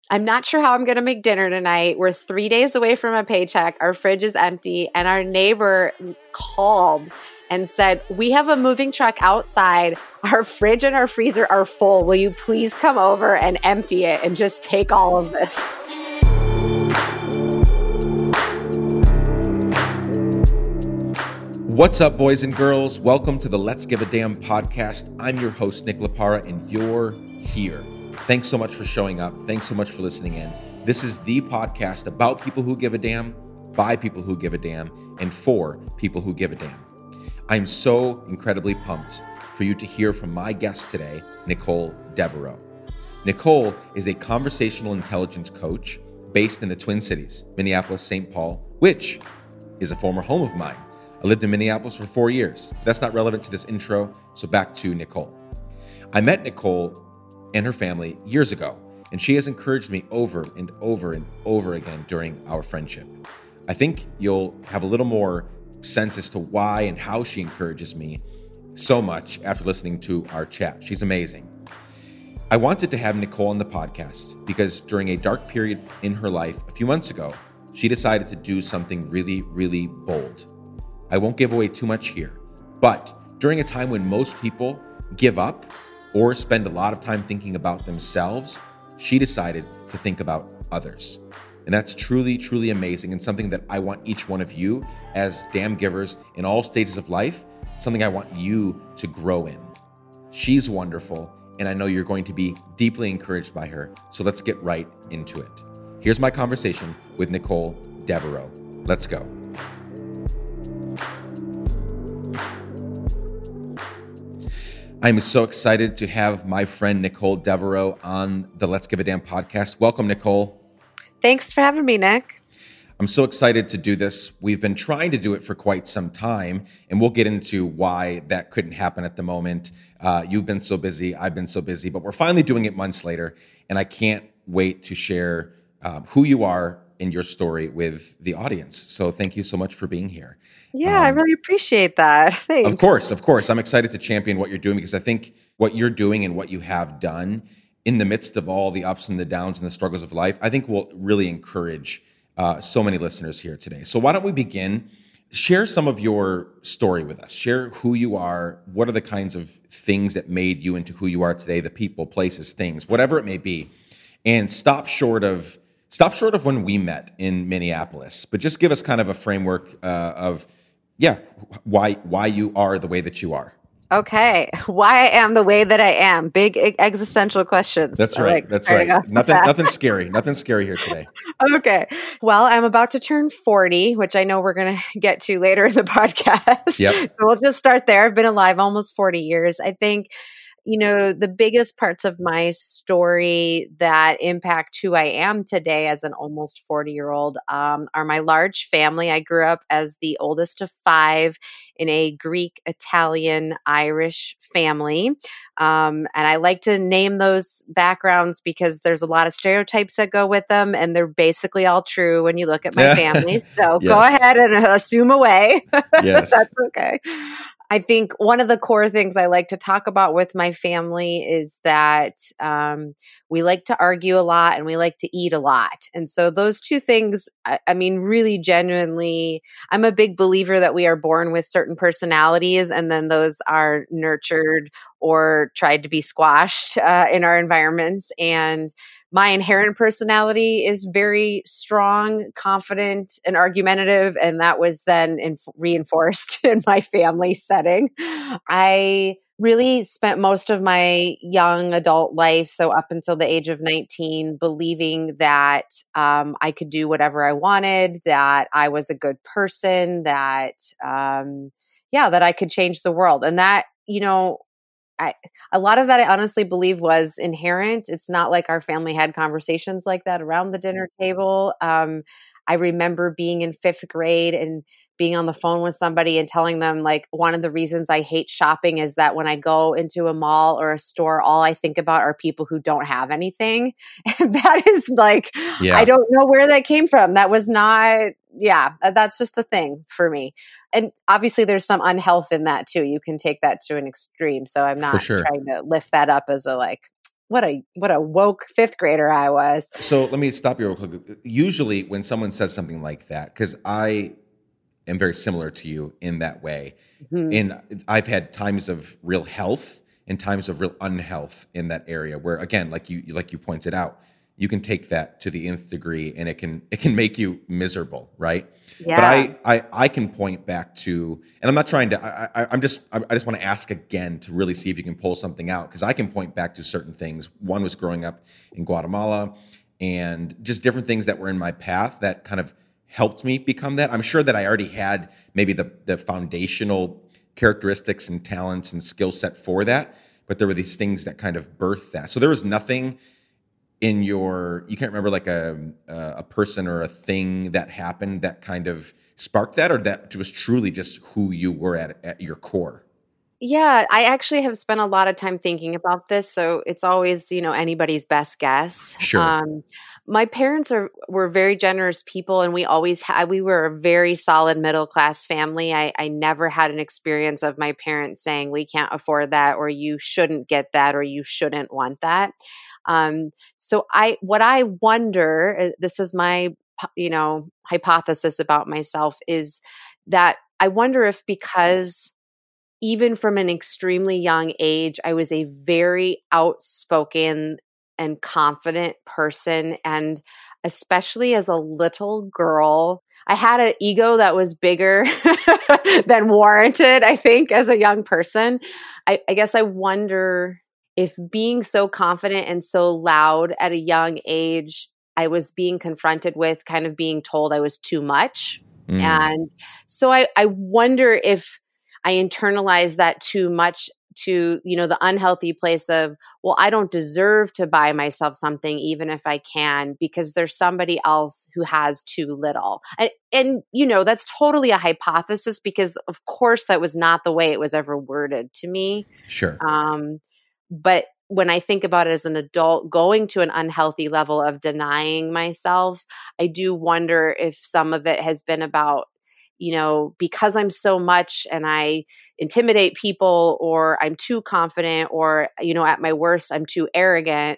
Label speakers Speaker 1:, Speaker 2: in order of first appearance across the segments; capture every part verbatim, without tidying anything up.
Speaker 1: I'm not sure how I'm going to make dinner tonight. We're three days away from a paycheck. Our fridge is empty. And our neighbor called and said, we have a moving truck outside. Our fridge and our freezer are full. Will you please come over and empty it and just take all of this?
Speaker 2: What's up, boys and girls? Welcome to the Let's Give a Damn podcast. I'm your host, Nick LaPara, and you're here. Thanks so much for showing up. Thanks so much for listening in. This is the podcast about people who give a damn, by people who give a damn, and for people who give a damn. I'm so incredibly pumped for you to hear from my guest today, Nicole Devereaux. Nicole is a conversational intelligence coach based in the Twin Cities, Minneapolis, Saint Paul, which is a former home of mine. I lived in Minneapolis for four years. That's not relevant to this intro, so back to Nicole. I met Nicole and her family years ago, and she has encouraged me over and over and over again during our friendship. I think you'll have a little more sense as to why and how she encourages me so much after listening to our chat. She's amazing. I wanted to have Nicole on the podcast because during a dark period in her life a few months ago, she decided to do something really, really bold. I won't give away too much here, but during a time when most people give up or spend a lot of time thinking about themselves, she decided to think about others. And that's truly, truly amazing and something that I want each one of you as damn givers in all stages of life, something I want you to grow in. She's wonderful, and I know you're going to be deeply encouraged by her. So let's get right into it. Here's my conversation with Nicole Devereaux. Let's go. I'm so excited to have my friend Nicole Devereaux on the Let's Give a Damn podcast. Welcome, Nicole.
Speaker 1: Thanks for having me, Nick.
Speaker 2: I'm so excited to do this. We've been trying to do it for quite some time, and we'll get into why that couldn't happen at the moment. Uh, you've been so busy, I've been so busy, but we're finally doing it months later, and I can't wait to share uh, who you are and your story with the audience. So thank you so much for being here.
Speaker 1: Yeah,
Speaker 2: um,
Speaker 1: I really appreciate that. Thanks.
Speaker 2: Of course, of course. I'm excited to champion what you're doing because I think what you're doing and what you have done in the midst of all the ups and the downs and the struggles of life, I think will really encourage uh, so many listeners here today. So why don't we begin? Share some of your story with us. Share who you are. What are the kinds of things that made you into who you are today, the people, places, things, whatever it may be. And stop short of Stop short of when we met in Minneapolis, but just give us kind of a framework uh, of, yeah, why why you are the way that you are.
Speaker 1: Okay. Why I am the way that I am. Big existential questions.
Speaker 2: That's right.
Speaker 1: Like
Speaker 2: That's right. Nothing nothing scary. Nothing scary here today.
Speaker 1: Okay. Well, I'm about to turn forty, which I know we're going to get to later in the podcast.
Speaker 2: Yep.
Speaker 1: So we'll just start there. I've been alive almost forty years. I think, you know, the biggest parts of my story that impact who I am today as an almost forty-year-old um, are my large family. I grew up as the oldest of five in a Greek, Italian, Irish family. Um, and I like to name those backgrounds because there's a lot of stereotypes that go with them, and they're basically all true when you look at my family. So
Speaker 2: Yes.
Speaker 1: Go ahead and assume away.
Speaker 2: Yes.
Speaker 1: That's okay. I think one of the core things I like to talk about with my family is that um, we like to argue a lot and we like to eat a lot. And so those two things, I, I mean, really genuinely, I'm a big believer that we are born with certain personalities and then those are nurtured or tried to be squashed uh, in our environments. And my inherent personality is very strong, confident, and argumentative, and that was then inf- reinforced in my family setting. I really spent most of my young adult life, so up until the age of nineteen, believing that um, I could do whatever I wanted, that I was a good person, that, um, yeah, that I could change the world. And that, you know, I, a lot of that I honestly believe was inherent. It's not like our family had conversations like that around the dinner table. Um, I remember being in fifth grade and being on the phone with somebody and telling them like one of the reasons I hate shopping is that when I go into a mall or a store, all I think about are people who don't have anything. And that is like,
Speaker 2: Yeah.
Speaker 1: I don't know where that came from. That was not, yeah, that's just a thing for me. And obviously there's some unhealth in that too. You can take that to an extreme. So I'm
Speaker 2: For
Speaker 1: not
Speaker 2: sure.
Speaker 1: trying to lift that up as a like, what a what a woke fifth grader I was.
Speaker 2: So let me stop you real quick. Usually when someone says something like that, because I am very similar to you in that way.
Speaker 1: Mhm.
Speaker 2: And I've had times of real health and times of real unhealth in that area where, again, like you like you pointed out, you can take that to the nth degree and it can it can make you miserable, right?
Speaker 1: Yeah.
Speaker 2: But I, I I can point back to, and I'm not trying to. I, I I'm just I just want to ask again to really see if you can pull something out, because I can point back to certain things. One was growing up in Guatemala, and just different things that were in my path that kind of helped me become that. I'm sure that I already had maybe the the foundational characteristics and talents and skill set for that, but there were these things that kind of birthed that. So there was nothing in your, you can't remember like a a person or a thing that happened that kind of sparked that, or that was truly just who you were at at your core?
Speaker 1: Yeah, I actually have spent a lot of time thinking about this, so it's always, you know, anybody's best guess.
Speaker 2: Sure.
Speaker 1: Um, my parents are were very generous people, and we always had, we were a very solid middle class family. I, I never had an experience of my parents saying we can't afford that, or you shouldn't get that, or you shouldn't want that. Um, so I, what I wonder, uh, this is my, you know, hypothesis about myself, is that I wonder if, because even from an extremely young age, I was a very outspoken and confident person. And especially as a little girl, I had an ego that was bigger than warranted, I think, as a young person. I, I guess I wonder if being so confident and so loud at a young age, I was being confronted with kind of being told I was too much. Mm. And so I, I wonder if I internalized that too much to, you know, the unhealthy place of, well, I don't deserve to buy myself something even if I can, because there's somebody else who has too little. And, and, you know, that's totally a hypothesis, because of course that was not the way it was ever worded to me.
Speaker 2: Sure.
Speaker 1: Um, but when I think about it as an adult, going to an unhealthy level of denying myself, I do wonder if some of it has been about, you know, because I'm so much and I intimidate people, or I'm too confident, or, you know, at my worst, I'm too arrogant.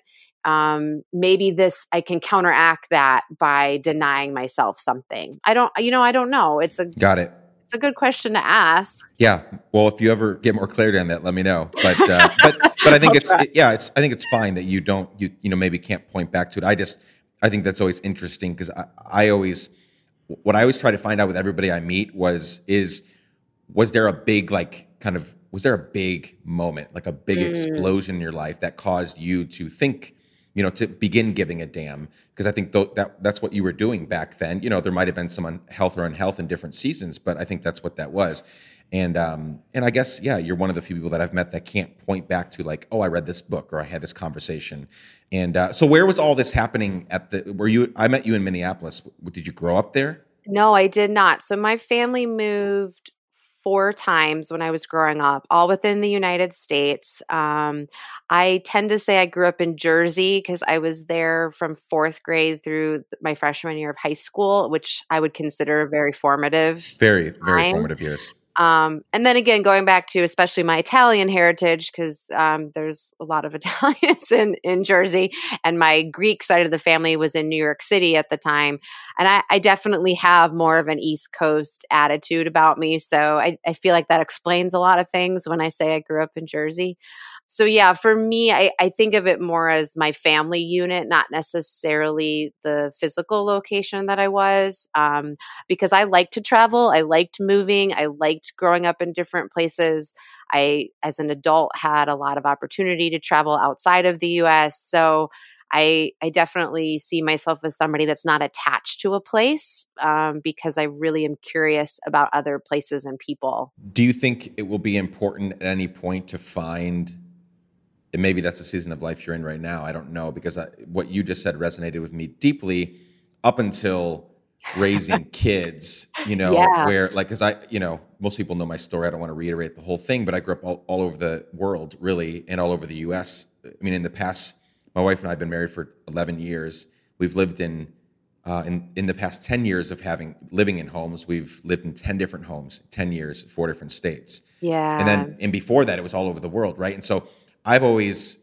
Speaker 1: Um, maybe this, I can counteract that by denying myself something. I don't, you know, I don't know. It's a,
Speaker 2: got it.
Speaker 1: It's a good question to ask.
Speaker 2: Yeah. Well, if you ever get more clarity on that, let me know. But, uh, but, but I think it's, it, yeah, it's, I think it's fine that you don't, you, you know, maybe can't point back to it. I just, I think that's always interesting, because I, I always, what I always try to find out with everybody I meet was, is, was there a big, like, kind of, was there a big moment, like a big mm. explosion in your life that caused you to think, you know, to begin giving a damn? Because I think th- that that's what you were doing back then. You know, there might have been some health or unhealth in different seasons, but I think that's what that was. And um, and I guess, yeah, you're one of the few people that I've met that can't point back to, like, oh, I read this book, or I had this conversation. And uh, so where was all this happening at the, were you, I met you in Minneapolis. Did you grow up there?
Speaker 1: No, I did not. So my family moved four times when I was growing up, all within the United States. Um, I tend to say I grew up in Jersey because I was there from fourth grade through my freshman year of high school, which I would consider very formative.
Speaker 2: Very, very
Speaker 1: time.
Speaker 2: formative years.
Speaker 1: Um, and then again, going back to especially my Italian heritage, because um, there's a lot of Italians in, in Jersey, and my Greek side of the family was in New York City at the time. And I, I definitely have more of an East Coast attitude about me. So I, I feel like that explains a lot of things when I say I grew up in Jersey. So yeah, for me, I, I think of it more as my family unit, not necessarily the physical location that I was, um, because I liked to travel. I liked moving. I liked growing up in different places. I, as an adult, had a lot of opportunity to travel outside of the U S. So I, I definitely see myself as somebody that's not attached to a place, um, because I really am curious about other places and people.
Speaker 2: Do you think it will be important at any point to find, and maybe that's the season of life you're in right now, I don't know, because I, what you just said resonated with me deeply up until raising kids, you know,
Speaker 1: Yeah.
Speaker 2: where, like, because I, you know, most people know my story. I don't want to reiterate the whole thing, but I grew up all, all over the world, really, and all over the U S. I mean, in the past, my wife and I have been married for eleven years. We've lived in, uh, in, in the past ten years of having, living in homes, we've lived in ten different homes, ten years, four different states.
Speaker 1: Yeah.
Speaker 2: And then, and before that, it was all over the world, right? And so I've always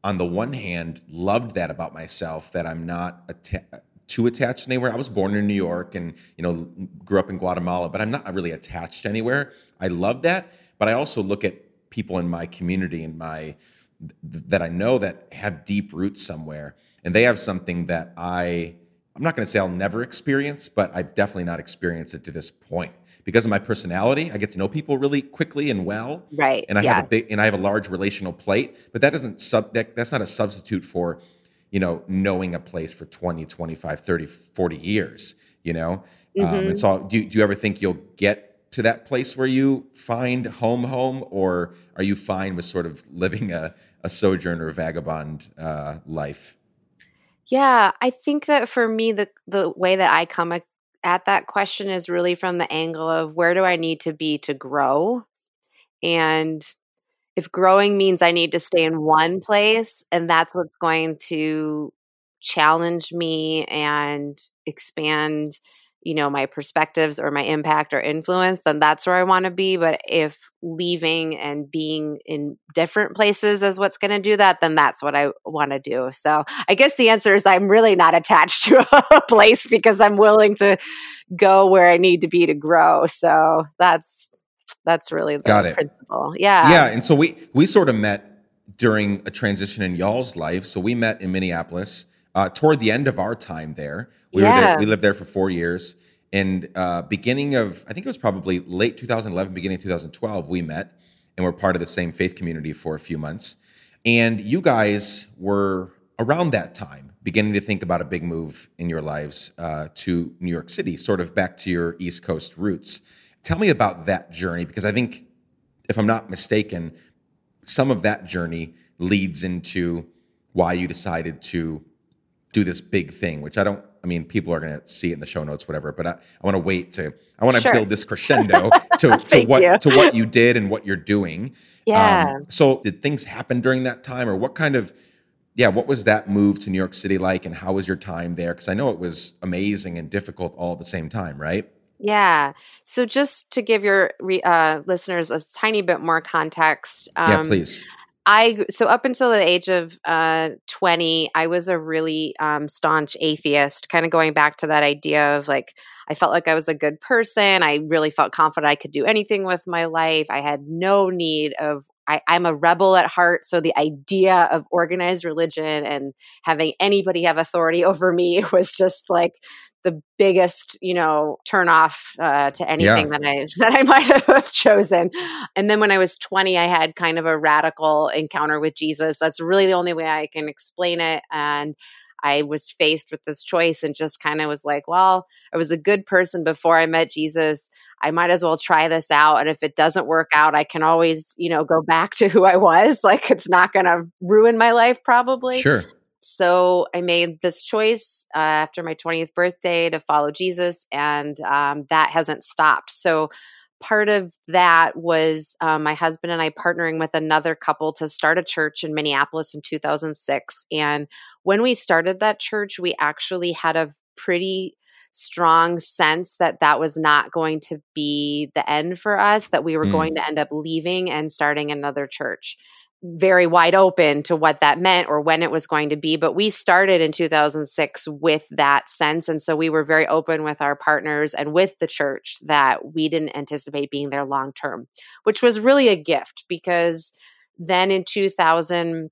Speaker 2: on the one hand, loved that about myself, that I'm not atta- too attached anywhere. I was born in New York and, you know, grew up in Guatemala, but I'm not really attached anywhere. I love that. But I also look at people in my community and my that I know that have deep roots somewhere, and they have something that I I'm not going to say I'll never experience, but I've definitely not experienced it to this point. Because of my personality, I get to know people really quickly and well,
Speaker 1: Right.
Speaker 2: and I have a
Speaker 1: Yes.
Speaker 2: big and I have a large relational plate. But that doesn't sub that, that's not a substitute for, you know, knowing a place for twenty, twenty-five, thirty, forty years. You know, um, and
Speaker 1: hmm
Speaker 2: so do do you ever think you'll get to that place where you find home, home, or are you fine with sort of living a a sojourner vagabond uh, life?
Speaker 1: Yeah, I think that for me, the the way that I come at at that question is really from the angle of where do I need to be to grow? And if growing means I need to stay in one place and that's what's going to challenge me and expand, you know, my perspectives or my impact or influence, then that's where I want to be. But if leaving and being in different places is what's going to do that, then that's what I want to do. So I guess the answer is I'm really not attached to a place because I'm willing to go where I need to be to grow. So that's that's really
Speaker 2: Got
Speaker 1: the
Speaker 2: it.
Speaker 1: principle. Yeah.
Speaker 2: Yeah, and so we we sort of met during a transition in y'all's life. So we met in Minneapolis uh, toward the end of our time there. We were there.
Speaker 1: Yeah.
Speaker 2: We lived there for four years. And uh, beginning of, I think it was probably late two thousand eleven, beginning of two thousand twelve, we met and were part of the same faith community for a few months. And you guys were around that time beginning to think about a big move in your lives uh, to New York City, sort of back to your East Coast roots. Tell me about that journey, because I think, if I'm not mistaken, some of that journey leads into why you decided to do this big thing, which I don't, I mean, people are going to see it in the show notes, whatever, but I, I want to wait to, I want to
Speaker 1: Sure.
Speaker 2: build this crescendo to, to
Speaker 1: Thank
Speaker 2: what,
Speaker 1: you.
Speaker 2: to what you did and what you're doing.
Speaker 1: Yeah.
Speaker 2: Um, so did things happen during that time, or what kind of, yeah, what was that move to New York City like, and how was your time there? Because I know it was amazing and difficult all at the same time, right?
Speaker 1: Yeah. So just to give your re- uh, listeners a tiny bit more context,
Speaker 2: Yeah,
Speaker 1: um,
Speaker 2: please.
Speaker 1: I so up until the age of uh, twenty, I was a really um, staunch atheist. Kind of going back to that idea of like, I felt like I was a good person. I really felt confident I could do anything with my life. I had no need of. I, I'm a rebel at heart, so the idea of organized religion and having anybody have authority over me was just like the biggest, you know, turn off uh, to anything
Speaker 2: Yeah.
Speaker 1: that I that I might have chosen. And then when I was twenty, I had kind of a radical encounter with Jesus. That's really the only way I can explain it. And I was faced with this choice and just kind of was like, well, I was a good person before I met Jesus. I might as well try this out. And if it doesn't work out, I can always, you know, go back to who I was. Like it's not going to ruin my life probably.
Speaker 2: Sure.
Speaker 1: So I made this choice uh, after my twentieth birthday to follow Jesus, and um, that hasn't stopped. So part of that was um, my husband and I partnering with another couple to start a church in Minneapolis in two thousand six. And when we started that church, we actually had a pretty strong sense that that was not going to be the end for us, that we were
Speaker 2: Mm.
Speaker 1: going to end up leaving and starting another church. Very wide open to what that meant or when it was going to be. But we started in two thousand six with that sense. And so we were very open with our partners and with the church that we didn't anticipate being there long term, which was really a gift, because then in two thousand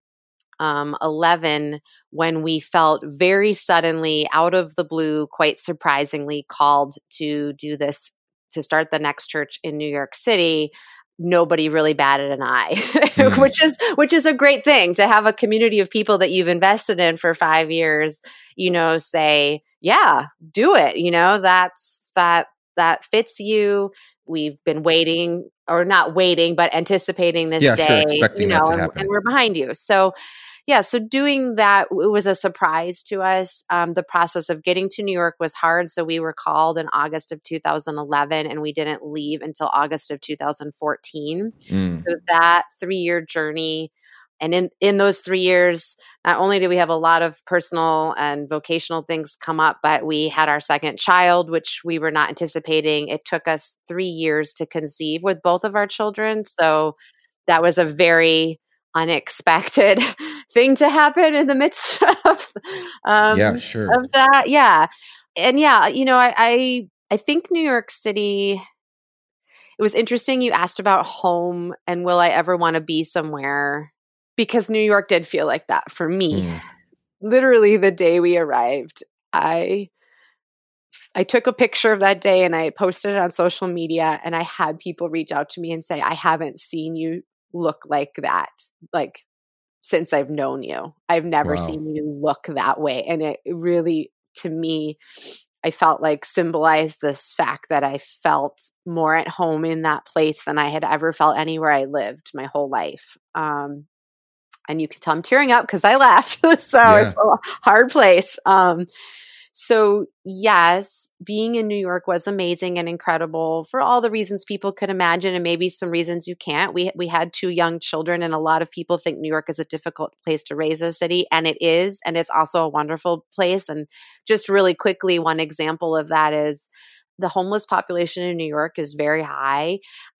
Speaker 1: eleven, when we felt very suddenly out of the blue, quite surprisingly called to do this, to start the next church in New York City, nobody really batted an eye,
Speaker 2: Mm.
Speaker 1: which is which is a great thing to have a community of people that you've invested in for five years, you know, say, yeah, do it. You know, that's that that fits you. We've been waiting, or not waiting, but anticipating this
Speaker 2: Yeah, sure.
Speaker 1: day,
Speaker 2: Expecting
Speaker 1: you know,
Speaker 2: that to
Speaker 1: and,
Speaker 2: happen.
Speaker 1: and we're behind you. So yeah, so doing that, it was a surprise to us. Um, the process of getting to New York was hard. So we were called in August of two thousand eleven, and we didn't leave until August of two thousand fourteen.
Speaker 2: Mm.
Speaker 1: So that three-year journey, and in, in those three years, not only did we have a lot of personal and vocational things come up, but we had our second child, which we were not anticipating. It took us three years to conceive with both of our children. So that was a very unexpected thing to happen in the midst of, um,
Speaker 2: yeah, sure.
Speaker 1: of that. Yeah. And yeah, you know, I, I, I think New York City, it was interesting you asked about home and will I ever want to be somewhere, because New York did feel like that for me.
Speaker 2: Mm.
Speaker 1: Literally the day we arrived, I I took a picture of that day and I posted it on social media, and I had people reach out to me and say, I haven't seen you look like that, like since I've known you. I've never
Speaker 2: Wow.
Speaker 1: seen you look that way. And it really, to me, I felt like symbolized this fact that I felt more at home in that place than I had ever felt anywhere I lived my whole life. Um, and you can tell I'm tearing up because I left. so
Speaker 2: Yeah.
Speaker 1: It's a hard place. Um, so yes, being in New York was amazing and incredible for all the reasons people could imagine, and maybe some reasons you can't. We we had two young children, and a lot of people think New York is a difficult place to raise a city, and it is, and it's also a wonderful place. And just really quickly, one example of that is the homeless population in New York is very high.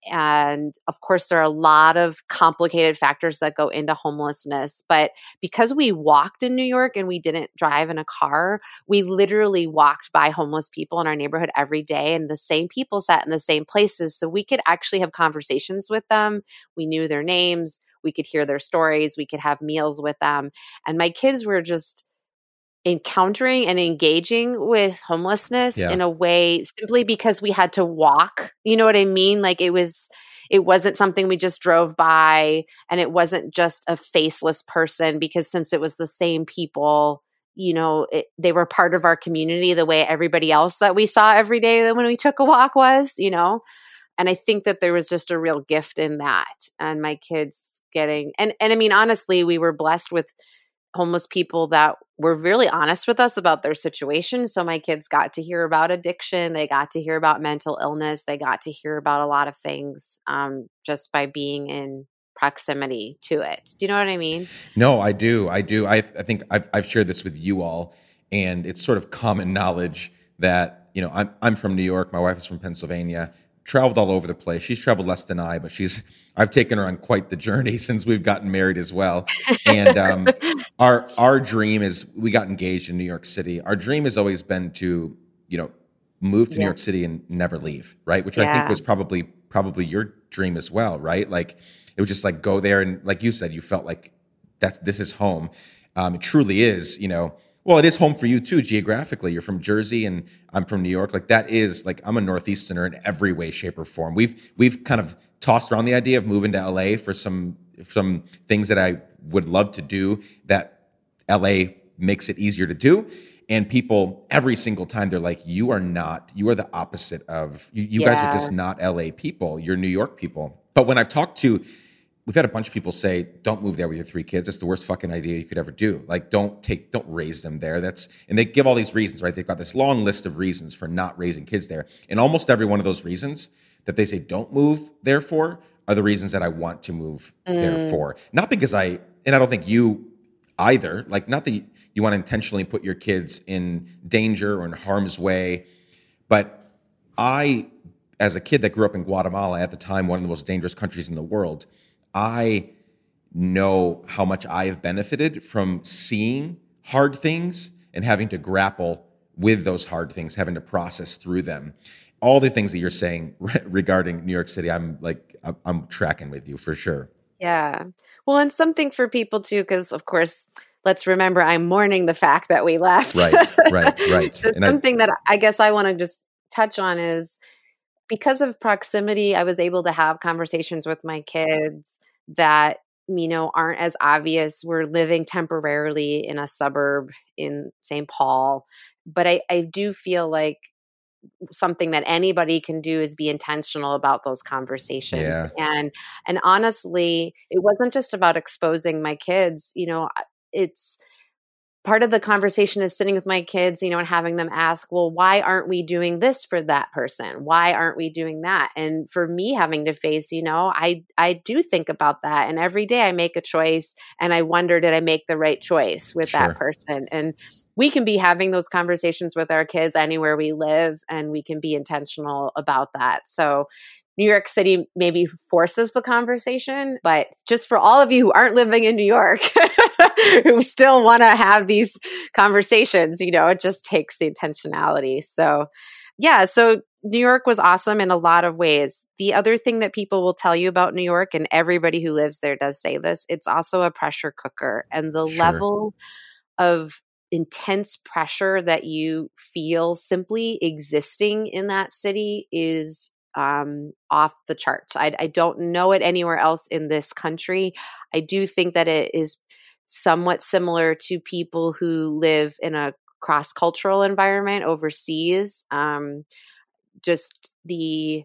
Speaker 1: And of course, there are a lot of complicated factors that go into homelessness. But because we walked in New York and we didn't drive in a car, we literally walked by homeless people in our neighborhood every day. And the same people sat in the same places. So we could actually have conversations with them. We knew their names. We could hear their stories. We could have meals with them. And my kids were just encountering and engaging with homelessness
Speaker 2: Yeah.
Speaker 1: in a way simply because we had to walk. You know what I mean? Like it was, it wasn't something we just drove by, and it wasn't just a faceless person, because since it was the same people, you know, it, they were part of our community the way everybody else that we saw every day when we took a walk was, you know? And I think that there was just a real gift in that. And my kids getting, and, and I mean, honestly, we were blessed with homeless people that were really honest with us about their situation. So my kids got to hear about addiction. They got to hear about mental illness. They got to hear about a lot of things um, just by being in proximity to it. Do you know what I mean?
Speaker 2: No, I do. I do. I, I think I've, I've shared this with you all, and it's sort of common knowledge that, you know, I'm, I'm from New York. My wife is from Pennsylvania. Traveled all over the place. She's traveled less than I, but she's, I've taken her on quite the journey since we've gotten married as well. And um, our, our dream is, we got engaged in New York City. Our dream has always been to, you know, move to yeah. New York City and never leave. Right. Which yeah. I think was probably, probably your dream as well. Right. Like it was just like, go there. And like you said, you felt like that's, this is home. Um, it truly is, you know. Well, it is home for you too, geographically. You're from Jersey and I'm from New York. Like that is like, I'm a Northeasterner in every way, shape or form. We've, we've kind of tossed around the idea of moving to L A for some, some things that I would love to do that L A makes it easier to do. And people every single time they're like, you are not, you are the opposite of, you, you yeah. guys are just not L A people. You're New York people. But when I've talked to, we've had a bunch of people say, don't move there with your three kids. That's the worst fucking idea you could ever do. Like, don't take, don't raise them there. That's, and they give all these reasons, right? They've got this long list of reasons for not raising kids there. And almost every one of those reasons that they say don't move there for are the reasons that I want to move mm. there for. Not because I, and I don't think you either, like, not that you, you want to intentionally put your kids in danger or in harm's way, but I, as a kid that grew up in Guatemala, at the time, one of the most dangerous countries in the world, I know how much I have benefited from seeing hard things and having to grapple with those hard things, having to process through them. All the things that you're saying re- regarding New York City, I'm like, I'm, I'm tracking with you for sure.
Speaker 1: Yeah. Well, and something for people too, because of course, let's remember I'm mourning the fact that we left.
Speaker 2: Right, right, right.
Speaker 1: So something I, that I guess I want to just touch on is, because of proximity, I was able to have conversations with my kids that, you know, aren't as obvious. We're living temporarily in a suburb in Saint Paul, but I, I do feel like something that anybody can do is be intentional about those conversations.
Speaker 2: Yeah.
Speaker 1: And, and honestly, it wasn't just about exposing my kids, you know, it's, part of the conversation is sitting with my kids, you know, and having them ask, well, why aren't we doing this for that person? Why aren't we doing that? And for me having to face, you know, I, I do think about that. And every day I make a choice and I wonder, did I make the right choice with
Speaker 2: Sure.
Speaker 1: that person? And we can be having those conversations with our kids anywhere we live, and we can be intentional about that. So New York City maybe forces the conversation, but just for all of you who aren't living in New York, who still want to have these conversations, you know, it just takes the intentionality. So yeah, so New York was awesome in a lot of ways. The other thing that people will tell you about New York, and everybody who lives there does say this, it's also a pressure cooker. And the
Speaker 2: Sure.
Speaker 1: level of intense pressure that you feel simply existing in that city is um, off the charts. I, I don't know it anywhere else in this country. I do think that it is somewhat similar to people who live in a cross-cultural environment overseas. Um, just the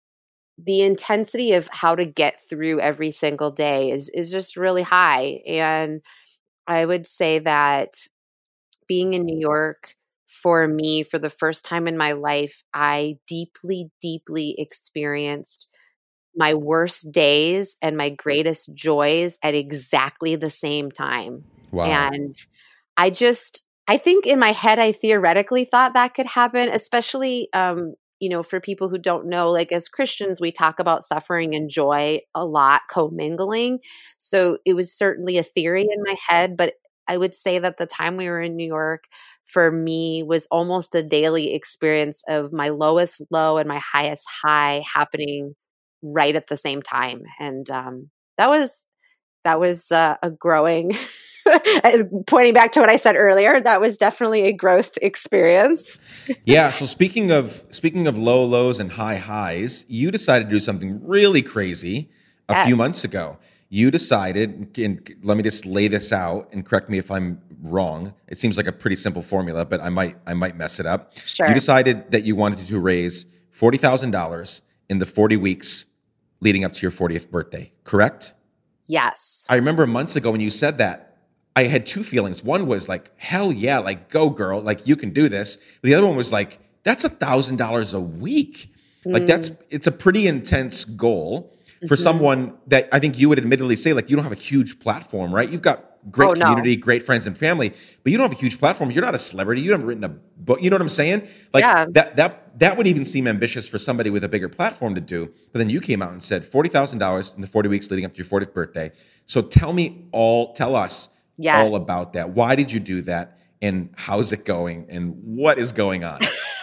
Speaker 1: the intensity of how to get through every single day is is just really high. And I would say that being in New York, for me, for the first time in my life, I deeply, deeply experienced my worst days and my greatest joys at exactly the same time.
Speaker 2: Wow.
Speaker 1: And I just, I think in my head, I theoretically thought that could happen, especially, um, you know, for people who don't know, like as Christians, we talk about suffering and joy a lot, commingling. So it was certainly a theory in my head, but I would say that the time we were in New York for me was almost a daily experience of my lowest low and my highest high happening right at the same time. And um, that was, that was uh, a growing, pointing back to what I said earlier, that was definitely a growth experience.
Speaker 2: Yeah. So speaking of, speaking of low lows and high highs, you decided to do something really crazy a
Speaker 1: Yes.
Speaker 2: few months ago. You decided, and let me just lay this out and correct me if I'm wrong. It seems like a pretty simple formula, but I might I might mess it up.
Speaker 1: Sure.
Speaker 2: You decided that you wanted to raise forty thousand dollars in the forty weeks leading up to your fortieth birthday, correct?
Speaker 1: Yes.
Speaker 2: I remember months ago when you said that, I had two feelings. One was like, hell yeah, like go girl, like you can do this. The other one was like, that's a thousand dollars a week. Like that's, it's a pretty intense goal for
Speaker 1: Mhm.
Speaker 2: someone that I think you would admittedly say, like, you don't have a huge platform, right? You've got great
Speaker 1: Oh, no.
Speaker 2: community, great friends and family, but you don't have a huge platform. You're not a celebrity. You haven't written a book. You know what I'm saying? Like
Speaker 1: Yeah.
Speaker 2: that, that, that would even seem ambitious for somebody with a bigger platform to do. But then you came out and said forty thousand dollars in the forty weeks leading up to your fortieth birthday. So tell me all, tell us
Speaker 1: Yes.
Speaker 2: all about that. Why did you do that? And how's it going? And what is going on?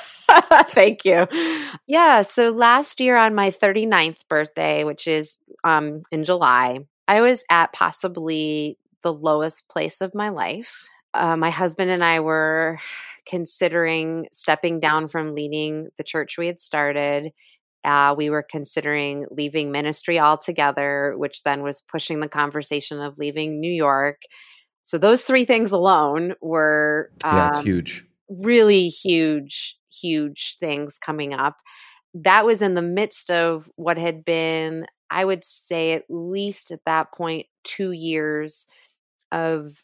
Speaker 1: Thank you. Yeah. So last year on my thirty-ninth birthday, which is um, in July, I was at possibly the lowest place of my life. Uh, my husband and I were considering stepping down from leading the church we had started. Uh, we were considering leaving ministry altogether, which then was pushing the conversation of leaving New York. So those three things alone were
Speaker 2: Yeah, it's
Speaker 1: um,
Speaker 2: huge.
Speaker 1: really huge, huge things coming up. That was in the midst of what had been, I would say, at least at that point, two years of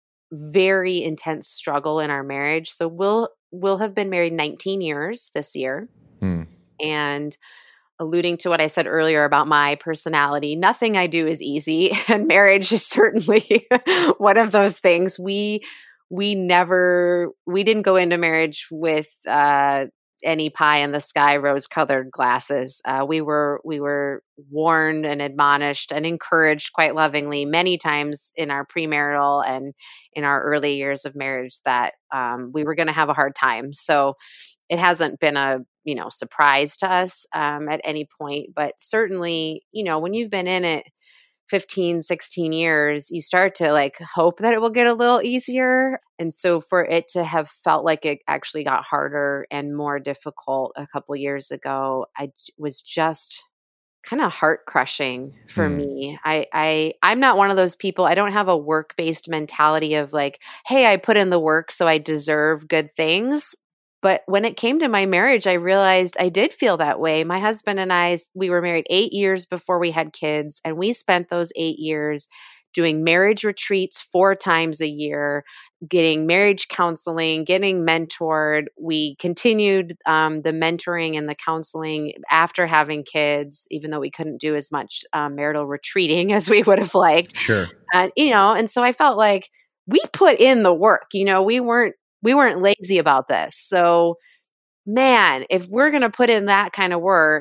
Speaker 1: very intense struggle in our marriage. So we'll we'll have been married nineteen years this year.
Speaker 2: Hmm.
Speaker 1: And alluding to what I said earlier about my personality, nothing I do is easy, and marriage is certainly one of those things. We we never we didn't go into marriage with uh, any pie in the sky, rose-colored glasses. Uh, we were we were warned and admonished and encouraged quite lovingly many times in our premarital and in our early years of marriage that um, we were going to have a hard time. So it hasn't been a you know surprise to us um, at any point, but certainly you know when you've been in it fifteen, sixteen years, you start to like hope that it will get a little easier. And so for it to have felt like it actually got harder and more difficult a couple years ago, I was just kind of heart crushing for
Speaker 2: Hmm.
Speaker 1: me. I, I, I'm not one of those people. I don't have a work-based mentality of like, hey, I put in the work, so I deserve good things. But when it came to my marriage, I realized I did feel that way. My husband and I, we were married eight years before we had kids, and we spent those eight years doing marriage retreats four times a year, getting marriage counseling, getting mentored. We continued um, the mentoring and the counseling after having kids, even though we couldn't do as much um, marital retreating as we would have liked.
Speaker 2: Sure.
Speaker 1: And, you know, and so I felt like we put in the work, you know, we weren't, we weren't lazy about this. So man, if we're going to put in that kind of work,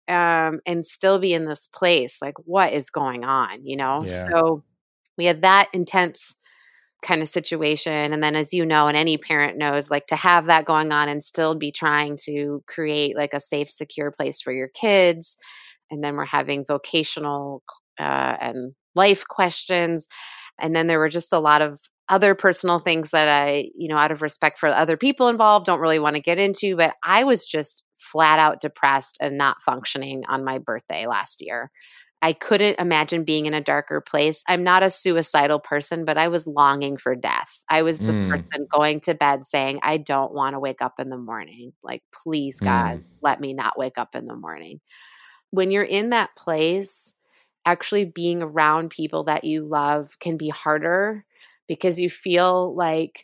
Speaker 1: um, and still be in this place. Like, what is going on? You know?
Speaker 2: Yeah.
Speaker 1: So we had that intense kind of situation. And then, as you know, and any parent knows, like to have that going on and still be trying to create like a safe, secure place for your kids. And then we're having vocational uh, and life questions. And then there were just a lot of other personal things that I, you know, out of respect for other people involved, don't really want to get into. But I was just flat out depressed and not functioning on my birthday last year. I couldn't imagine being in a darker place. I'm not a suicidal person, but I was longing for death. I was the
Speaker 2: Mm.
Speaker 1: person going to bed saying, I don't want to wake up in the morning. Like, please, God,
Speaker 2: Mm.
Speaker 1: let me not wake up in the morning. When you're in that place, actually being around people that you love can be harder because you feel like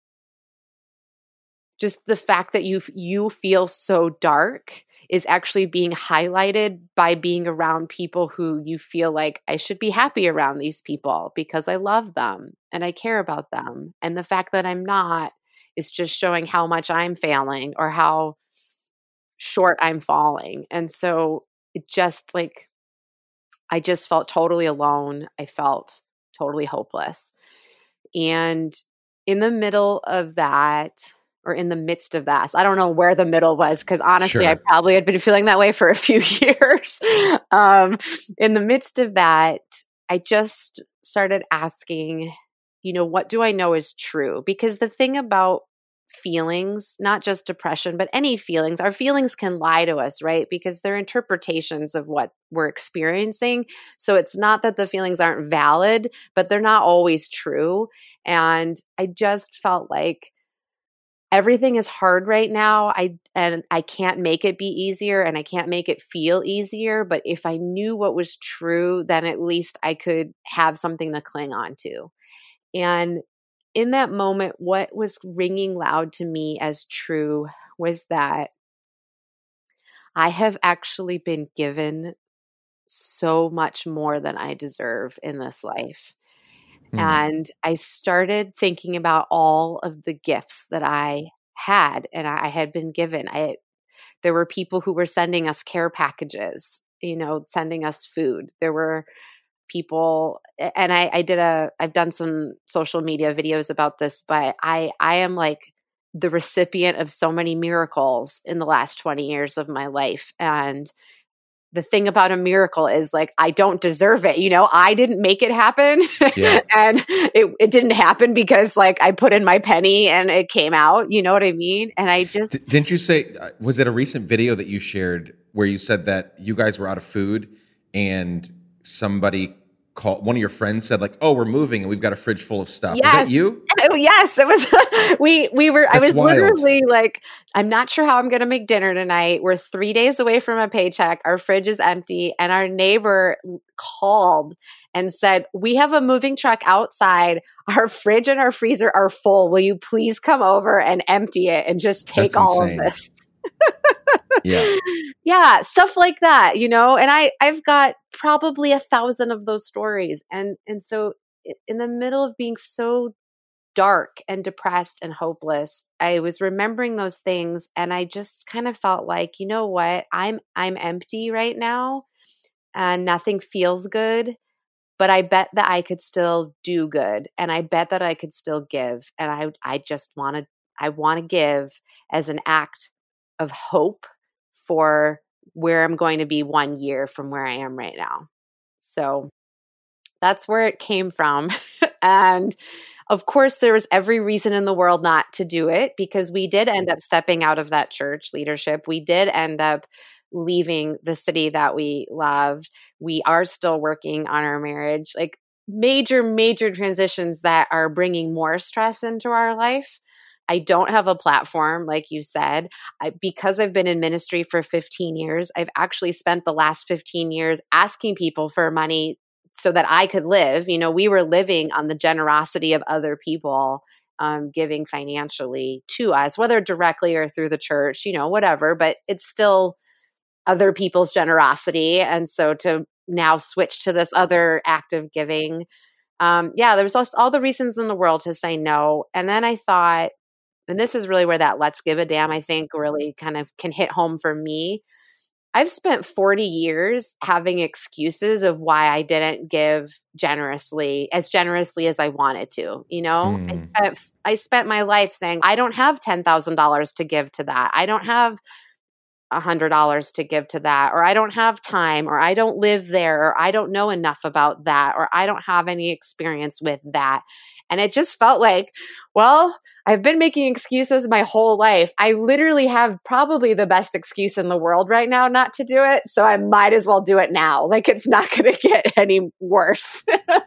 Speaker 1: just the fact that you you feel so dark is actually being highlighted by being around people who you feel like I should be happy around these people because I love them and I care about them. And the fact that I'm not is just showing how much I'm failing or how short I'm falling. And so it just like, I just felt totally alone. I felt totally hopeless. And in the middle of that, or in the midst of that, so I don't know where the middle was, because honestly,
Speaker 2: Sure.
Speaker 1: I probably had been feeling that way for a few years. um, in the midst of that, I just started asking, you know, what do I know is true? Because the thing about feelings, not just depression, but any feelings, our feelings can lie to us, right? Because they're interpretations of what we're experiencing. So it's not that the feelings aren't valid, but they're not always true. And I just felt like everything is hard right now. I and I can't make it be easier and I can't make it feel easier, but if I knew what was true, then at least I could have something to cling on to. And in that moment, what was ringing loud to me as true was that I have actually been given so much more than I deserve in this life.
Speaker 2: Mm.
Speaker 1: And I started thinking about all of the gifts that I had and I had been given. I there were people who were sending us care packages, you know, sending us food. There were people, and I, I did a, I've done some social media videos about this, but I, I am like the recipient of so many miracles in the last twenty years of my life. And the thing about a miracle is like, I don't deserve it. You know, I didn't make it happen.
Speaker 2: Yeah.
Speaker 1: And it, it didn't happen because like I put in my penny and it came out, you know what I mean? And I just,
Speaker 2: D- didn't you say, was it a recent video that you shared where you said that you guys were out of food and somebody called, one of your friends said like, oh, we're moving and we've got a fridge full of stuff.
Speaker 1: yes.
Speaker 2: Was that you?
Speaker 1: Oh, yes, it was. we we were.
Speaker 2: That's
Speaker 1: I was
Speaker 2: wild.
Speaker 1: literally like, I'm not sure how I'm going to make dinner tonight. We're three days away from a paycheck. Our fridge is empty, and our neighbor called and said, "We have a moving truck outside. Our fridge and our freezer are full. Will you please come over and empty it and just take
Speaker 2: That's
Speaker 1: all
Speaker 2: insane.
Speaker 1: of this?"
Speaker 2: Yeah.
Speaker 1: Yeah, stuff like that, you know. And I I've got probably a thousand of those stories, and and so in the middle of being so dark and depressed and hopeless, I was remembering those things and I just kind of felt like, you know what? I'm I'm empty right now and nothing feels good, but I bet that I could still do good and I bet that I could still give and I I just want to I want to give as an act of hope for where I'm going to be one year from where I am right now. So that's where it came from. And of course, there was every reason in the world not to do it because we did end up stepping out of that church leadership. We did end up leaving the city that we loved. We are still working on our marriage, like major, major transitions that are bringing more stress into our life. I don't have a platform, like you said. I, because I've been in ministry for fifteen years, I've actually spent the last fifteen years asking people for money so that I could live. You know, we were living on the generosity of other people um, giving financially to us, whether directly or through the church, you know, whatever, but it's still other people's generosity. And so to now switch to this other act of giving, um, yeah, there was also all the reasons in the world to say no. And then I thought, and this is really where that let's give a damn, I think, really kind of can hit home for me. I've spent forty years having excuses of why I didn't give generously, as generously as I wanted to. You know, I
Speaker 2: Mm.
Speaker 1: spent, I spent my life saying, I don't have ten thousand dollars to give to that. I don't have one hundred dollars to give to that, or I don't have time, or I don't live there, or I don't know enough about that, or I don't have any experience with that. And it just felt like, well, I've been making excuses my whole life. I literally have probably the best excuse in the world right now not to do it. So I might as well do it now. Like, it's not going to get any worse.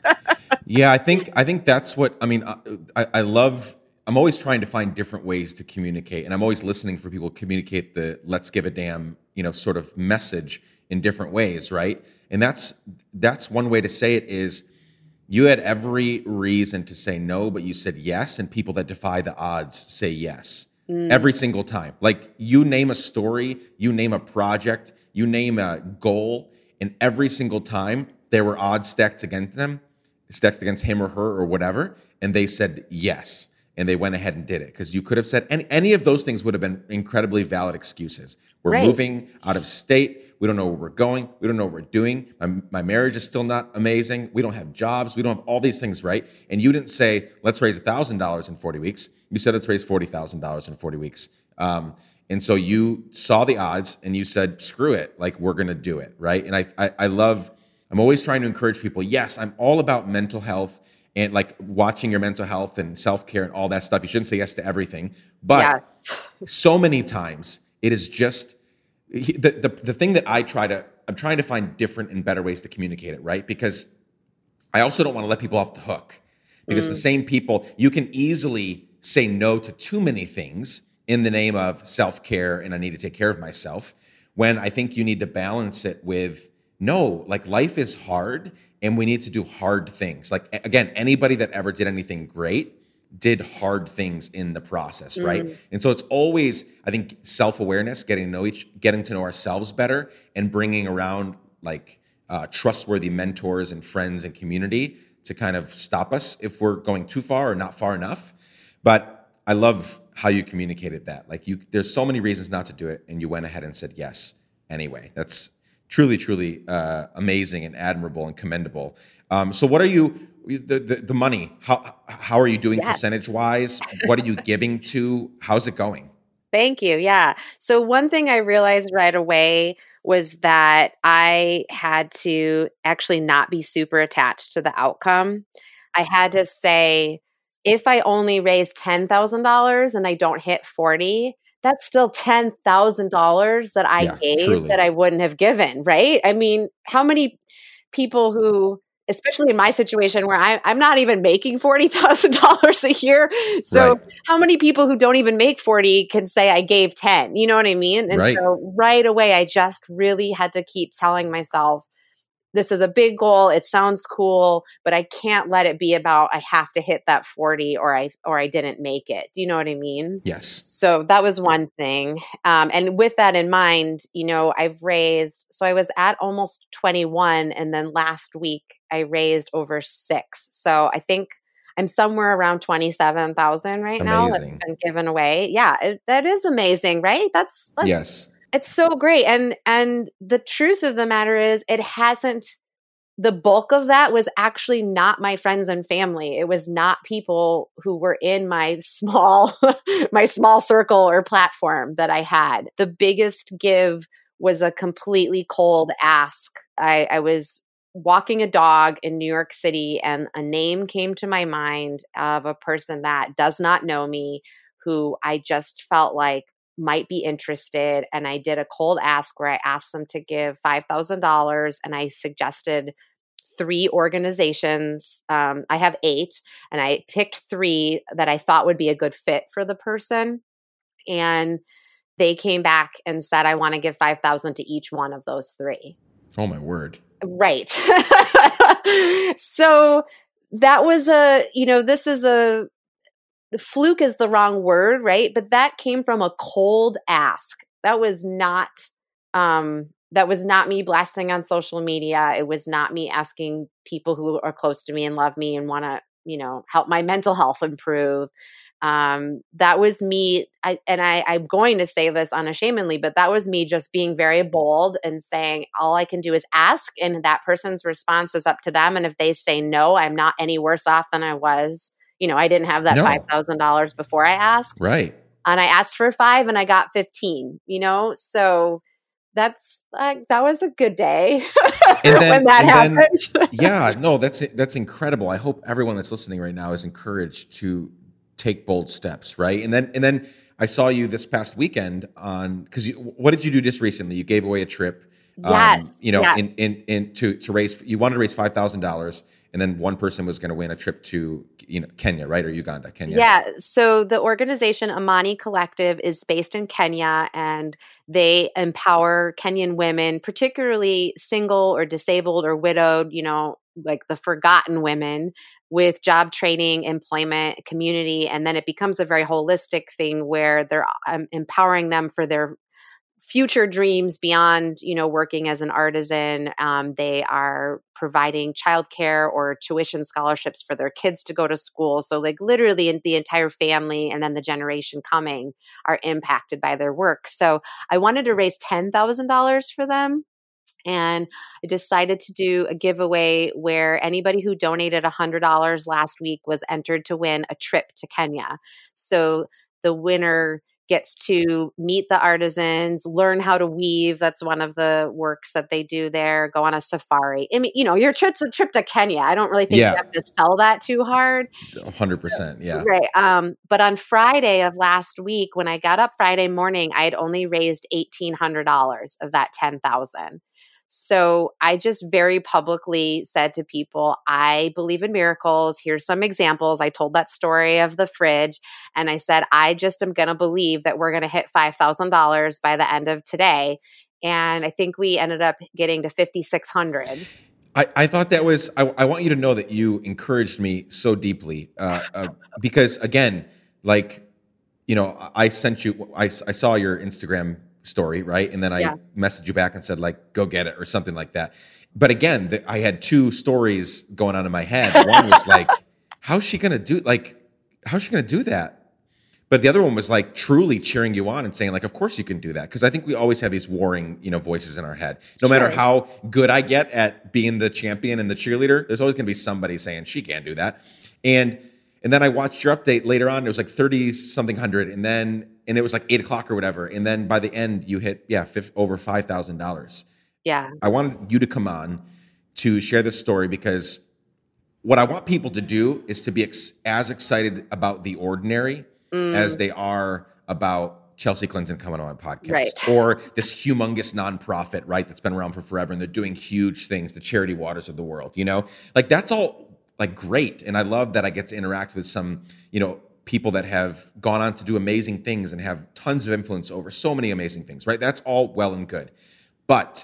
Speaker 2: Yeah, I think I think that's what I mean. I, I love. I'm always trying to find different ways to communicate, and I'm always listening for people to communicate the "let's give a damn," you know, sort of message in different ways, right? And that's that's one way to say it is you had every reason to say no, but you said yes, and people that defy the odds say yes mm. every single time. Like, you name a story, you name a project, you name a goal, and every single time there were odds stacked against them, stacked against him or her or whatever, and they said yes. And they went ahead and did it, because you could have said any, any of those things would have been incredibly valid excuses. We're right. moving out of state. We don't know where we're going. We don't know what we're doing. My, my marriage is still not amazing. We don't have jobs. We don't have all these things, right? And you didn't say, let's raise one thousand dollars in forty weeks. You said, let's raise forty thousand dollars in forty weeks. Um, and so you saw the odds and you said, screw it. Like, we're going to do it, right? And I, I, I love, I'm always trying to encourage people. Yes, I'm all about mental health and like watching your mental health and self-care and all that stuff. You shouldn't say yes to everything. But yes. so many times it is just the, the the thing that I try to, I'm trying to find different and better ways to communicate it, right? Because I also don't want to let people off the hook. Because mm. the same people, you can easily say no to too many things in the name of self-care and I need to take care of myself, when I think you need to balance it with, no, like, life is hard and we need to do hard things. Like, again, anybody that ever did anything great did hard things in the process, right? Mm. And so it's always, I think, self-awareness, getting to know each, getting to know ourselves better, and bringing around like uh, trustworthy mentors and friends and community to kind of stop us if we're going too far or not far enough. But I love how you communicated that. Like, you, there's so many reasons not to do it, and you went ahead and said yes anyway. That's truly, truly uh, amazing and admirable and commendable. Um, so what are you, the, the, the money, how, how are you doing yes. percentage wise? What are you giving to? How's it going?
Speaker 1: Thank you. Yeah. So one thing I realized right away was that I had to actually not be super attached to the outcome. I had to say, if I only raise ten thousand dollars and I don't hit forty, that's still ten thousand dollars that I yeah, gave truly. that I wouldn't have given, right? I mean, how many people who, especially in my situation where I, I'm not even making forty thousand dollars a year. So right. how many people who don't even make forty can say I gave ten? You know what I mean? And right. so right away, I just really had to keep telling myself, this is a big goal. It sounds cool, but I can't let it be about I have to hit that forty or I or I didn't make it. Do you know what I mean?
Speaker 2: Yes.
Speaker 1: So that was one thing. Um, and with that in mind, you know, I've raised, so I was at almost twenty-one, and then last week I raised over six. So I think I'm somewhere around twenty-seven thousand right amazing. now that's been given away. Yeah, it, that is amazing, right? That's, that's
Speaker 2: yes.
Speaker 1: It's so great. And and the truth of the matter is, it hasn't, the bulk of that was actually not my friends and family. It was not people who were in my small, my small circle or platform that I had. The biggest give was a completely cold ask. I, I was walking a dog in New York City, and a name came to my mind of a person that does not know me, who I just felt like might be interested. And I did a cold ask where I asked them to give five thousand dollars, and I suggested three organizations. Um, I have eight, and I picked three that I thought would be a good fit for the person. And they came back and said, I want to give five thousand to each one of those three.
Speaker 2: Oh my word.
Speaker 1: Right. So that was a, you know, this is a, fluke is the wrong word, right? But that came from a cold ask. That was not, um, that was not me blasting on social media. It was not me asking people who are close to me and love me and want to, you know, help my mental health improve. Um, that was me. I, and I, I'm going to say this unashamedly, but that was me just being very bold and saying, all I can do is ask, and that person's response is up to them. And if they say no, I'm not any worse off than I was. You know, I didn't have that
Speaker 2: No.
Speaker 1: five thousand dollars before I asked.
Speaker 2: Right.
Speaker 1: And I asked for five and I got fifteen, you know? So that's, uh, that was a good day
Speaker 2: And then,
Speaker 1: when that
Speaker 2: and
Speaker 1: happened.
Speaker 2: Then, yeah, no, that's, that's incredible. I hope everyone that's listening right now is encouraged to take bold steps. Right. And then, and then I saw you this past weekend on, cause you, what did you do just recently? You gave away a trip,
Speaker 1: Yes.
Speaker 2: um, you know,
Speaker 1: yes.
Speaker 2: in, in, in, to, to raise, you wanted to raise five thousand dollars. And then one person was going to win a trip to, you know, Kenya, right? Or Uganda, Kenya.
Speaker 1: Yeah. So the organization Amani Collective is based in Kenya, and they empower Kenyan women, particularly single or disabled or widowed, you know, like the forgotten women, with job training, employment, community. And then it becomes a very holistic thing where they're um, empowering them for their future dreams beyond, you know, working as an artisan. Um, they are providing childcare or tuition scholarships for their kids to go to school. So like literally the entire family and then the generation coming are impacted by their work. So I wanted to raise ten thousand dollars for them. And I decided to do a giveaway where anybody who donated one hundred dollars last week was entered to win a trip to Kenya. So the winner gets to meet the artisans, learn how to weave. That's one of the works that they do there. Go on a safari. I mean, you know, your trip's a trip to Kenya. I don't really think
Speaker 2: Yeah.
Speaker 1: you have to sell that too hard.
Speaker 2: one hundred percent. Yeah.
Speaker 1: Right. Um, but on Friday of last week, when I got up Friday morning, I had only raised eighteen hundred dollars of that ten thousand dollars. So I just very publicly said to people, I believe in miracles. Here's some examples. I told that story of the fridge, and I said, I just am going to believe that we're going to hit five thousand dollars by the end of today. And I think we ended up getting to fifty-six hundred dollars.
Speaker 2: I, I thought that was, I, I want you to know that you encouraged me so deeply uh, uh, because again, like, you know, I sent you, I, I saw your Instagram story, right? And then I yeah. messaged you back and said like, go get it or something like that. But again, the, I had two stories going on in my head. One was like, how's she going to do, like, how's she going to do that? But the other one was like truly cheering you on and saying like, of course you can do that. Because I think we always have these warring, you know, voices in our head. No sure. matter how good I get at being the champion and the cheerleader, there's always going to be somebody saying she can't do that. And and then I watched your update later on. It was like thirty something hundred, and then and it was like eight o'clock or whatever. And then by the end, you hit yeah fifty, over five thousand dollars.
Speaker 1: Yeah.
Speaker 2: I wanted you to come on to share this story because what I want people to do is to be ex- as excited about the ordinary mm. as they are about Chelsea Clinton coming on my podcast
Speaker 1: right.
Speaker 2: or this humongous nonprofit, right? That's been around for forever and they're doing huge things, the Charity Waters of the world, you know, like that's all like great. And I love that I get to interact with some, you know, people that have gone on to do amazing things and have tons of influence over so many amazing things, right? That's all well and good. But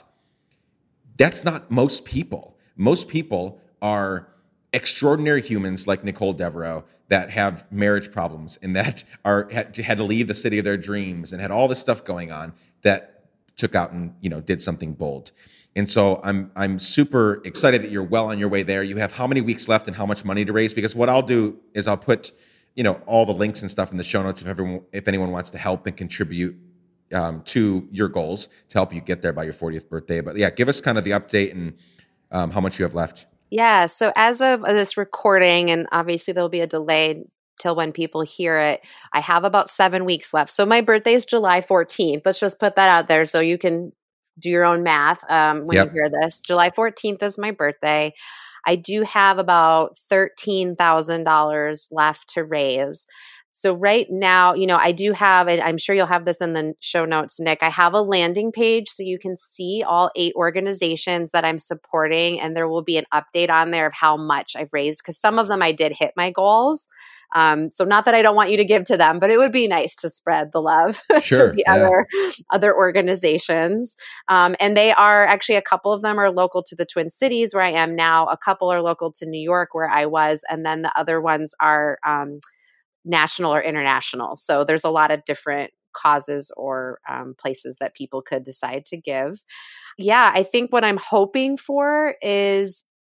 Speaker 2: that's not most people. Most people are extraordinary humans like Nicole Devereaux that have marriage problems and that are had, had to leave the city of their dreams and had all this stuff going on that took out and, you know, did something bold. And so I'm I'm super excited that you're well on your way there. You have how many weeks left and how much money to raise? Because what I'll do is I'll put, you know, all the links and stuff in the show notes if everyone if anyone wants to help and contribute um, to your goals to help you get there by your fortieth birthday. But yeah, give us kind of the update and um, how much you have left.
Speaker 1: Yeah. So as of this recording, and obviously there'll be a delay till when people hear it, I have about seven weeks left. So my birthday is July fourteenth. Let's just put that out there so you can do your own math um, when yep. you hear this. July fourteenth is my birthday. I do have about thirteen thousand dollars left to raise. So right now, you know, I do have, and I'm sure you'll have this in the show notes, Nick, I have a landing page so you can see all eight organizations that I'm supporting, and there will be an update on there of how much I've raised, because some of them I did hit my goals. Um, so not that I don't want you to give to them, but it would be nice to spread the love
Speaker 2: sure,
Speaker 1: to the
Speaker 2: yeah.
Speaker 1: other other organizations. Um, and they are actually, a couple of them are local to the Twin Cities where I am now. A couple are local to New York where I was. And then the other ones are um, national or international. So there's a lot of different causes or um, places that people could decide to give. Yeah, I think what I'm hoping for is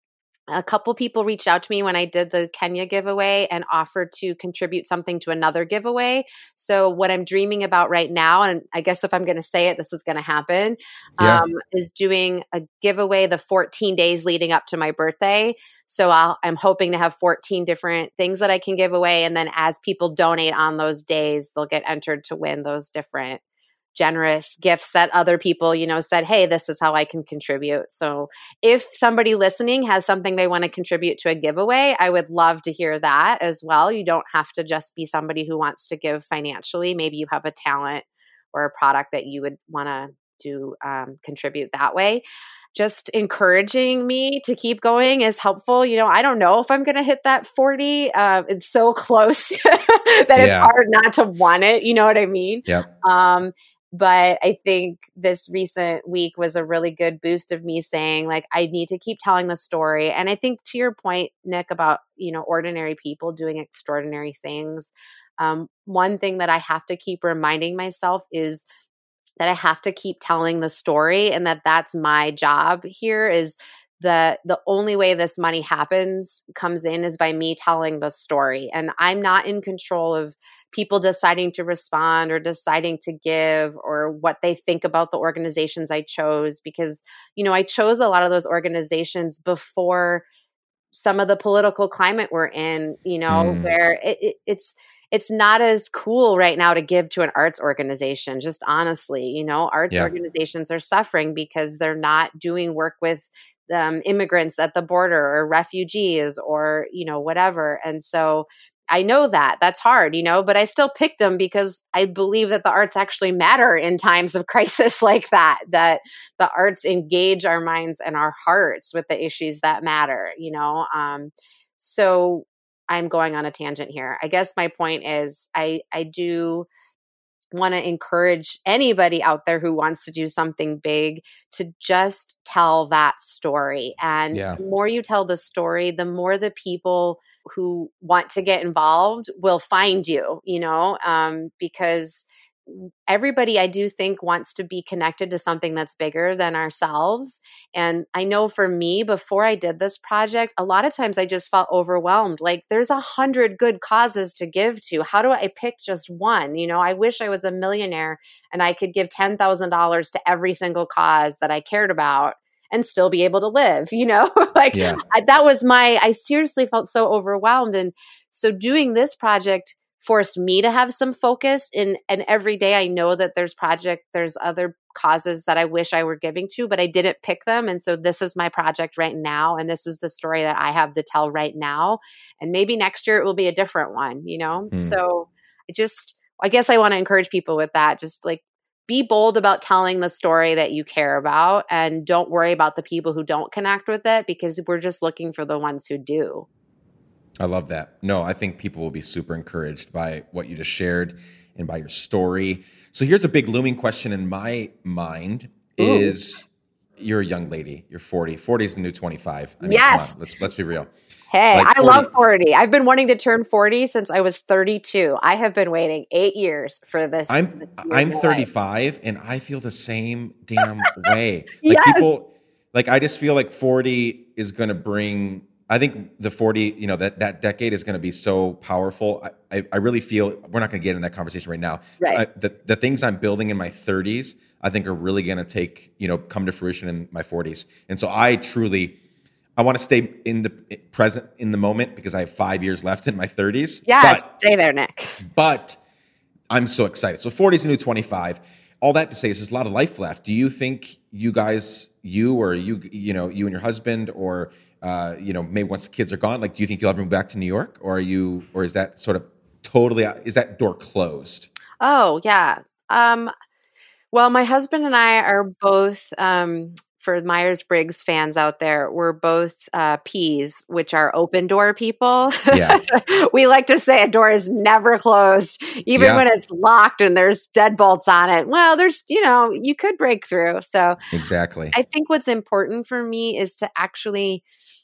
Speaker 1: a couple people reached out to me when I did the Kenya giveaway and offered to contribute something to another giveaway. So what I'm dreaming about right now, and I guess if I'm going to say it, this is going to happen,
Speaker 2: Yeah.
Speaker 1: um, is doing a giveaway the fourteen days leading up to my birthday. So I'll, I'm hoping to have fourteen different things that I can give away. And then as people donate on those days, they'll get entered to win those different generous gifts that other people, you know, said, hey, this is how I can contribute. So if somebody listening has something they want to contribute to a giveaway, I would love to hear that as well. You don't have to just be somebody who wants to give financially. Maybe you have a talent or a product that you would want to do um, contribute that way. Just encouraging me to keep going is helpful. You know, I don't know if I'm going to hit that forty. Uh, it's so close that
Speaker 2: Yeah.
Speaker 1: it's hard not to want it. You know what I mean?
Speaker 2: Yep.
Speaker 1: Um, But I think this recent week was a really good boost of me saying, like, I need to keep telling the story. And I think to your point, Nick, about, you know, ordinary people doing extraordinary things. Um, one thing that I have to keep reminding myself is that I have to keep telling the story, and that that's my job here. Is the the only way this money happens comes in is by me telling the story. And I'm not in control of people deciding to respond or deciding to give or what they think about the organizations I chose, because, you know, I chose a lot of those organizations before some of the political climate we're in, you know,
Speaker 2: Mm.
Speaker 1: where it, it, it's it's not as cool right now to give to an arts organization. Just honestly, you know, arts
Speaker 2: Yeah.
Speaker 1: organizations are suffering because they're not doing work with um, immigrants at the border or refugees or, you know, whatever. And so I know that that's hard, you know, but I still picked them because I believe that the arts actually matter in times of crisis like that, that the arts engage our minds and our hearts with the issues that matter, you know? Um, so I'm going on a tangent here. I guess my point is I, I do want to encourage anybody out there who wants to do something big to just tell that story. And
Speaker 2: Yeah.
Speaker 1: the more you tell the story, the more the people who want to get involved will find you, you know, um, because everybody, I do think, wants to be connected to something that's bigger than ourselves. And I know for me, before I did this project, a lot of times I just felt overwhelmed. Like, there's a hundred good causes to give to. How do I pick just one? You know, I wish I was a millionaire and I could give ten thousand dollars to every single cause that I cared about and still be able to live, you know, like
Speaker 2: Yeah.
Speaker 1: I, that was my, I seriously felt so overwhelmed. And so doing this project forced me to have some focus in, and every day I know that there's project, there's other causes that I wish I were giving to, but I didn't pick them. And so this is my project right now. And this is the story that I have to tell right now. And maybe next year it will be a different one, you know?
Speaker 2: Mm.
Speaker 1: So I just, I guess I want to encourage people with that. Just like, be bold about telling the story that you care about, and don't worry about the people who don't connect with it, because we're just looking for the ones who do.
Speaker 2: I love that. No, I think people will be super encouraged by what you just shared and by your story. So here's a big looming question in my mind is, Ooh. You're a young lady. You're forty. forty is the new twenty-five. I mean,
Speaker 1: yes.
Speaker 2: Come on, let's, let's be real.
Speaker 1: Hey,
Speaker 2: like
Speaker 1: I love forty. I've been wanting to turn forty since I was thirty-two. I have been waiting eight years for this.
Speaker 2: I'm
Speaker 1: this
Speaker 2: I'm thirty-five, and I feel the same damn way. Like yes. people, like I just feel like forty is going to bring. I think the forty, you know, that that decade is going to be so powerful. I, I I really feel we're not going to get in that conversation right now.
Speaker 1: Right.
Speaker 2: I, the the things I'm building in my thirties, I think are really going to take, you know, come to fruition in my forties. And so I truly. I want to stay in the present in the moment because I have five years left in my thirties.
Speaker 1: Yes,
Speaker 2: but,
Speaker 1: stay there, Nick.
Speaker 2: But I'm so excited. So forty is the new twenty-five. All that to say is there's a lot of life left. Do you think you guys, you or you, you know, you and your husband, or uh, you know, maybe once the kids are gone, like, do you think you'll ever move back to New York, or are you, or is that sort of totally, is that door closed?
Speaker 1: Oh yeah. Um, well, my husband and I are both. Um, For Myers-Briggs fans out there, we're both uh, P's, which are open door people.
Speaker 2: Yeah.
Speaker 1: We like to say a door is never closed, even yeah. when it's locked and there's deadbolts on it. Well, there's, you know, you could break through. So
Speaker 2: exactly.
Speaker 1: I think what's important for me is to actually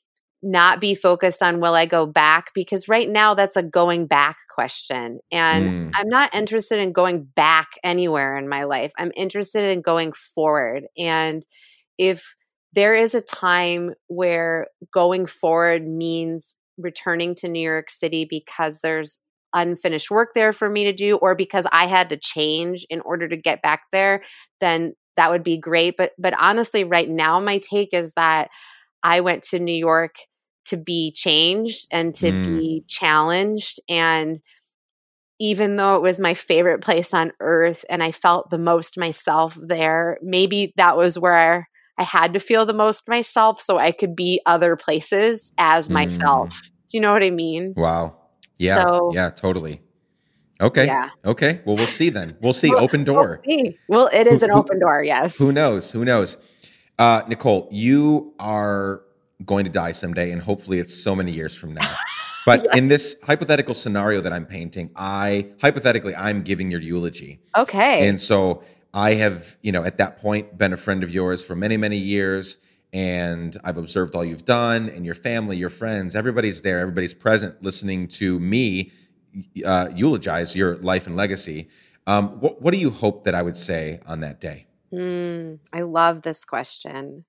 Speaker 1: not be focused on will I go back, because right now that's a going back question. And mm. I'm not interested in going back anywhere in my life. I'm interested in going forward. And if there is a time where going forward means returning to New York City because there's unfinished work there for me to do, or because I had to change in order to get back there, then that would be great. But but honestly, right now, my take is that I went to New York to be changed and to
Speaker 2: Mm.
Speaker 1: be challenged. And even though it was my favorite place on earth and I felt the most myself there, maybe that was where I had to feel the most myself so I could be other places as myself.
Speaker 2: Mm.
Speaker 1: Do you know what I mean?
Speaker 2: Wow. Yeah.
Speaker 1: So,
Speaker 2: yeah, totally. Okay.
Speaker 1: yeah.
Speaker 2: Okay. Well, we'll see then. We'll see.
Speaker 1: Well,
Speaker 2: Open door.
Speaker 1: We'll, see. Well, it is
Speaker 2: Who-
Speaker 1: an
Speaker 2: who-
Speaker 1: open door, yes.
Speaker 2: Who knows? Who knows? Uh, Nicole, you are going to die someday, and hopefully it's so many years from now. But
Speaker 1: Yes.
Speaker 2: in this hypothetical scenario that I'm painting, I hypothetically I'm giving your eulogy.
Speaker 1: Okay.
Speaker 2: And so I have, you know, at that point been a friend of yours for many, many years. And I've observed all you've done, and your family, your friends, everybody's there, everybody's present listening to me uh, eulogize your life and legacy. Um, what, what do you hope that I would say on that day?
Speaker 1: Mm, I love this question.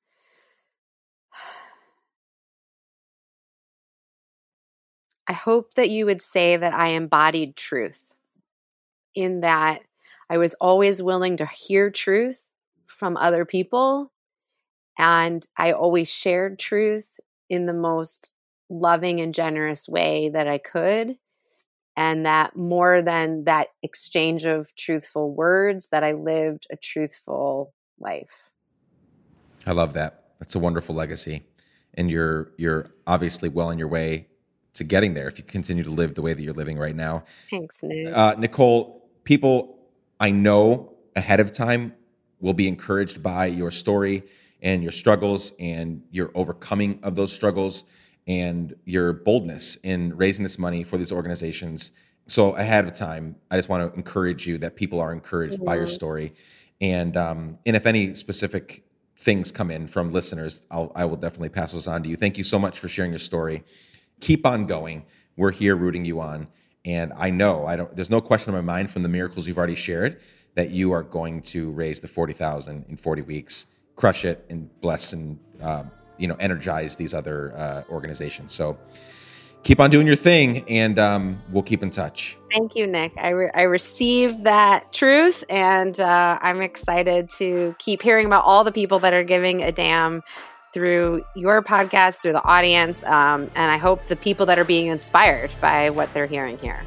Speaker 1: I hope that you would say that I embodied truth, in that I was always willing to hear truth from other people, and I always shared truth in the most loving and generous way that I could. And that more than that exchange of truthful words, that I lived a truthful life.
Speaker 2: I love that. That's a wonderful legacy. And you're you're obviously well on your way to getting there if you continue to live the way that you're living right now.
Speaker 1: Thanks, Nick.
Speaker 2: Uh, Nicole, people I know ahead of time will be encouraged by your story and your struggles and your overcoming of those struggles and your boldness in raising this money for these organizations. So ahead of time, I just want to encourage you that people are encouraged mm-hmm. by your story. And um, and if any specific things come in from listeners, I'll, I will definitely pass those on to you. Thank you so much for sharing your story. Keep on going. We're here rooting you on. And I know, I don't. There's no question in my mind from the miracles you've already shared that you are going to raise the forty thousand in forty weeks, crush it, and bless and uh, you know energize these other uh, organizations. So keep on doing your thing, and um, we'll keep in touch.
Speaker 1: Thank you, Nick. I re- I received that truth, and uh, I'm excited to keep hearing about all the people that are giving a damn through your podcast, through the audience, um, and I hope the people that are being inspired by what they're hearing here.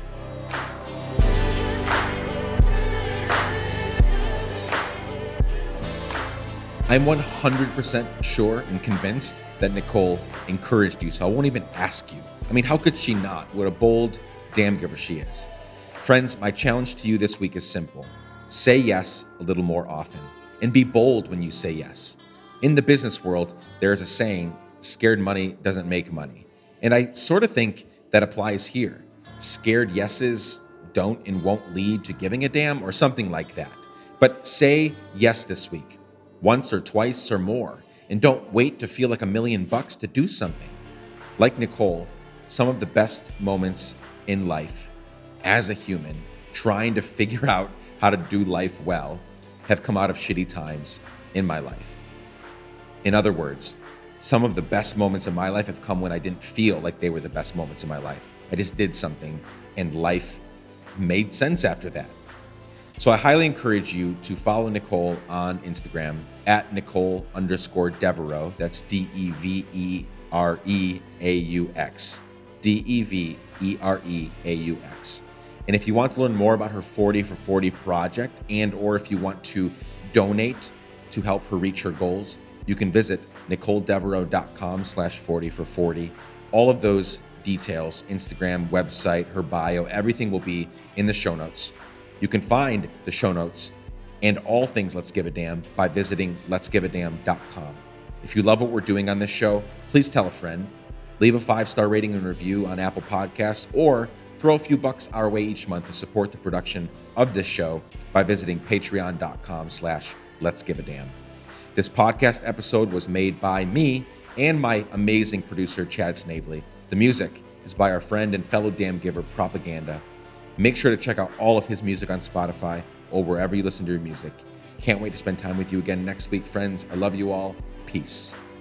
Speaker 2: I'm one hundred percent sure and convinced that Nicole encouraged you, so I won't even ask you. I mean, how could she not? What a bold damn giver she is. Friends, my challenge to you this week is simple. Say yes a little more often, and be bold when you say yes. In the business world, there is a saying, scared money doesn't make money. And I sort of think that applies here. Scared yeses don't and won't lead to giving a damn, or something like that. But say yes this week, once or twice or more, and don't wait to feel like a million bucks to do something. Like Nicole, some of the best moments in life as a human, trying to figure out how to do life well, have come out of shitty times in my life. In other words, some of the best moments in my life have come when I didn't feel like they were the best moments in my life. I just did something and life made sense after that. So I highly encourage you to follow Nicole on Instagram at Nicole underscore Devereux. That's D E V E R E A U X. D E V E R E A U X. And if you want to learn more about her forty for forty project, and or if you want to donate to help her reach her goals, you can visit nicoledevereaux.com slash 40 for 40. All of those details, Instagram, website, her bio, everything will be in the show notes. You can find the show notes and all things Let's Give a Damn by visiting lets give a damn dot com. If you love what we're doing on this show, please tell a friend, leave a five-star rating and review on Apple Podcasts, or throw a few bucks our way each month to support the production of this show by visiting patreon.com slash let's give a damn. This podcast episode was made by me and my amazing producer, Chad Snavely. The music is by our friend and fellow damn giver, Propaganda. Make sure to check out all of his music on Spotify or wherever you listen to your music. Can't wait to spend time with you again next week, friends. I love you all. Peace.